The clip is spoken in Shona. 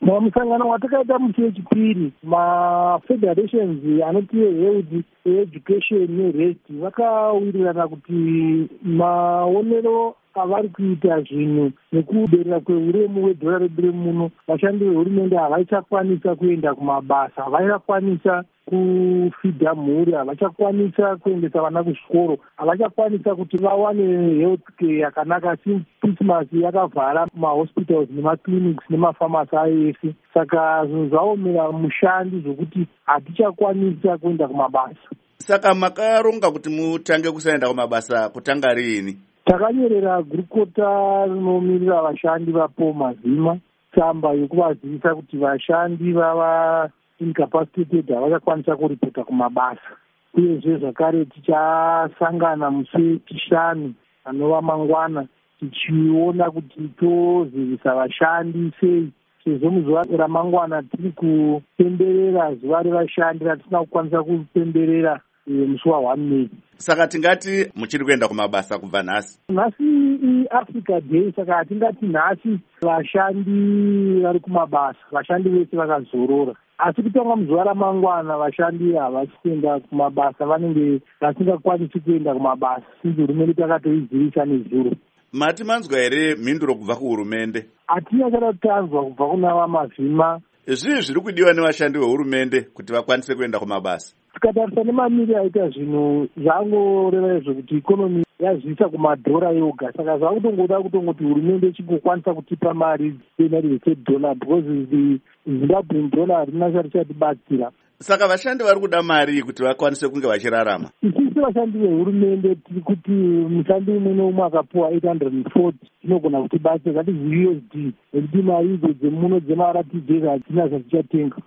musangano watakaita musi wechipiri mafederations anoti health, education nerest vakawirirana kuti maonero avari kuita zvinhu nekuderera kweuremu hwedhora redu remuno, vashandi vehurumende havachakwanisa kuenda kumabasa, havachakwanisa kufidha mhuri, havachakwanisa kuendesa vana kuzvikoro, havachakwanisa kuti vawane health care yakanaka since Christmas yakavhara mahospitals nemaclinics nemafamasi ayo ese. Saka zvinhu zvaomera mushandi zvokuti hatichakwanisa kuenda kumabasa. Saka makaronga kuti mutange kusaenda kumabasa kutanga riini? Takanyorera gurukota rinomirira vashandi vapo mazima tsamba yekuvazivisa kuti vashandi vava incapacitated havachakwanisa kuripota kumabasa. Uyezve zvakare tichasangana musi wechishanu anova mangwana tichiona kuti tozivisa vashandi sei, sezvo muzuva ramangwana tiri kupemberera zuva revashandi ratisina kukwanisa kupemberera musi wa1 May. Saka tingati muchiri kuenda kumabasa kubva nhasi? Nhasi iAfrica Day, saka hatingati nhasi vashandi vari kumabasa, vashandi vese vakazorora. Asi kutanga muzuva ramangwana vashandi havasi kuenda kumabasa, vanenge vasingakwanisi kuenda kumabasa since hurumende takatoizivisa nezuro. Mati manzwa here mhinduro kubva kuhurumende? Hatina chada tanzwa kubva kuna vamazvima. Zvii zviri kudiwa nevashandi vehurumende kuti vakwanise kuenda kumabasa? Tikatarisa nemaniri aita zvinhu zvangoreva izvo kuti ikonomi yazvisa kumadhora yoga, saka zvakutongoda kutongoti hurumende ichingokwanisa kutipa mari yenari $1 because the Zimbabwean dollar harina chatibatsira. Saka vashandi vari kuda mari kuti vakwanise kunge vachirarama. Isisi vashandi vehurumende tiri kuti mushandi umwe neumwe akapuwa 840 inogona kuti basa, that is USD, nekuti mari idzo dzemuno dzemaRTJ hadzina zvatichatenga.